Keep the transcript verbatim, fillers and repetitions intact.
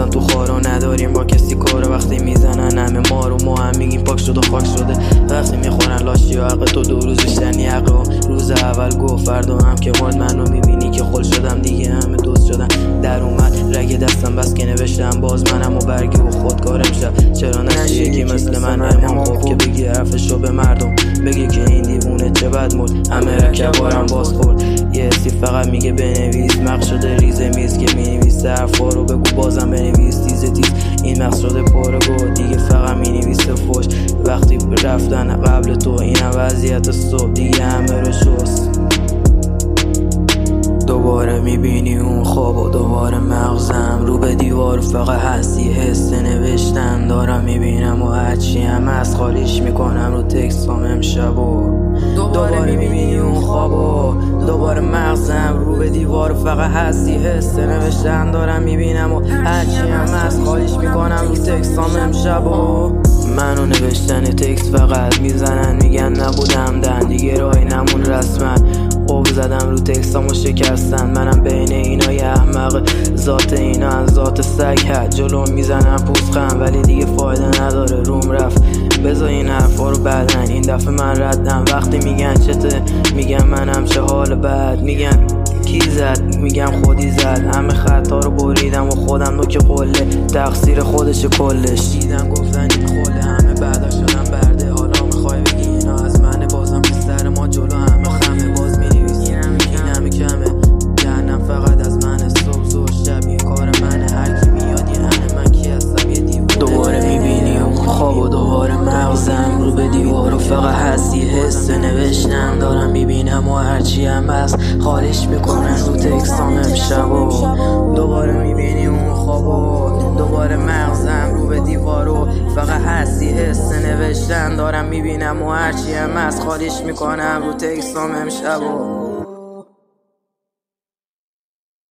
اصلا تو خارو نداریم با کسی کارو. وقتی میزنن همه ما رو، ما هم میگیم پاک شده خاک شده. وقتی میخورن لاشی و حق تو دو روز بیشتنی حق روز اول گفت فردا هم که مال منو میبینی که خل شدم دیگه همه دوست شدن. در اومد رگ دستم بس که نوشتم باز منم و برگی و خودکارم شد. چرا نشی یکی مثل من امام خوب که بگی حرفشو به مردم، بگی که این دیوونه چه بد مرد همه رکبارم باز خورد. یه حسی فقط میگه بنویس، مغز شده ریزه میز که مینویسه حرفا رو بگو بازم بنویس تیز تیز. این مغز شده پاره گو دیگه فقط مینویسه فوش. وقتی رفتن قبل تو اینم وضعیت صبح دیگه همه رو شست. دوباره میبینی اون خواب و دوباره مغزم رو به دیوار فقط هستی حس نوشتن دارم میبینم و هرچی هم از خالیش میکنم رو تکستام امشب. و دوباره میبینی اون خواب و دوباره مغزم رو به دیوار فقط هستی حس نوشتن دارم میبینم و هرچی هم از خالیش میکنم رو تکستام امشب. و منو نوشتن تکست فقط میزنن میگن نبودم دن دیگه راهی نمون رسما. قوب زدم رو تکستامو شکستن، منم بین اینا یه احمق. ذات اینا از ذات سگ هد جلو میزنم پوسخم ولی دیگه فایده نداره روم رفت. بذار این حرفا رو بعدن این دفعه من ردم. وقتی میگن چته میگم منم چه حال بد. میگن کی زد میگم خودی زد. همه خطا رو بریدم و خودم نوک قله تقصیر خودش کلش. دیدم گفتن این خله همه بعدا شدم برده. حالا میخوای بگی اینا از منه بازم پسر ما جلو همه خمه. باز مینویسی این همه کمه جهنم فقط از منه. صبح و شب یه کار منه هر کی میاد یه همه من کی هستم یه دیوونه. دوباره میبینی اون خواب و دوباره مغزم رو به دیوار و فقط هستی حس نوشتن دارم میبینم و هرچی هم هست خالیش میکنن رو تکستام امشب. و دوباره میبینی اون خواب و دوباره مغزم رو به دیوار و فقط هستی حس نوشتن دارم میبینم و هرچی هم هست خالیش میکنم رو تکستام امشب.